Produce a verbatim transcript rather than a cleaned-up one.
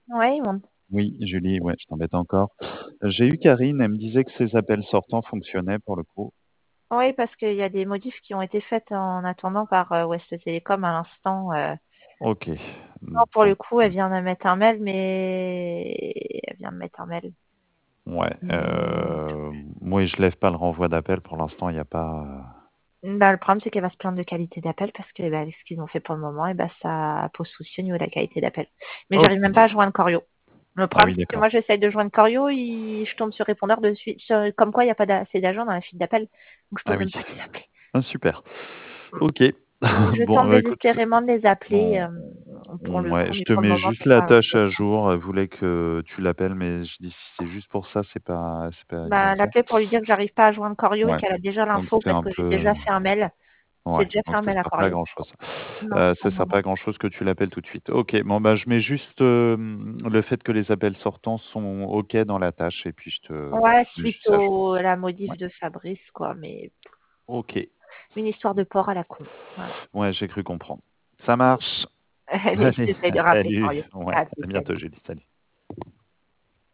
Ouais, ils m'ont Oui, Julie, ouais, je t'embête encore. J'ai eu Karine, elle me disait que ses appels sortants fonctionnaient pour le coup. Oui, parce qu'il y a des modifs qui ont été faites en attendant par euh, Ouest Télécom à l'instant. euh. OK. Non, pour le Donc, coup, elle vient de mettre un mail, mais elle vient de mettre un mail. ouais, Mais heu, moi, je lève pas le renvoi d'appel pour l'instant, il y a pas bah, le problème, c'est qu'elle va se plaindre de qualité d'appel parce que bah, avec ce qu'ils ont fait pour le moment, et bah, ça pose souci au niveau de la qualité d'appel. Mais j'arrive même OK. pas à joindre Corio. Le Ah problème, oui, c'est que d'accord. moi, j'essaye de joindre Corio, il... je tombe sur répondeur de suite, sur- comme quoi il n'y a pas assez d'agents dans la file d'appel. Donc, je peux Ah même oui. pas les appeler. Ah super. Mm. OK. Donc, je Bon, tente bah, écoute, désespérément de les appeler on euh, pour le ouais, coup, je mais te pour le mets moment, juste c'est la pas tâche OK. à jour. Elle voulait que tu l'appelles, mais je dis si c'est juste pour ça, c'est pas c'est pas Bah, urgent. l'appeler pour lui dire que j'arrive pas à joindre Corio et Ouais, qu'elle a déjà donc l'info c'est parce un que j'ai peu déjà fait un mail. J'ai ouais, déjà fait donc un ça mail à sert pas à Corio. grand chose. Non, Heu, pour ça le sert pas moment. à grand chose que tu l'appelles tout de suite. OK, bon, bah, je mets juste, hem, le fait que les appels sortants sont OK dans la tâche et puis je te Ouais, je te mets suite juste à jour. au la Ouais. modif de Fabrice, quoi, mais OK. une histoire de porc à la con. Voilà. Ouais, j'ai cru comprendre. Ça marche. Allez, Allez, j'essaie de rappeler salut. Corio. Ouais, À à plus, bientôt salut. Julie, salut.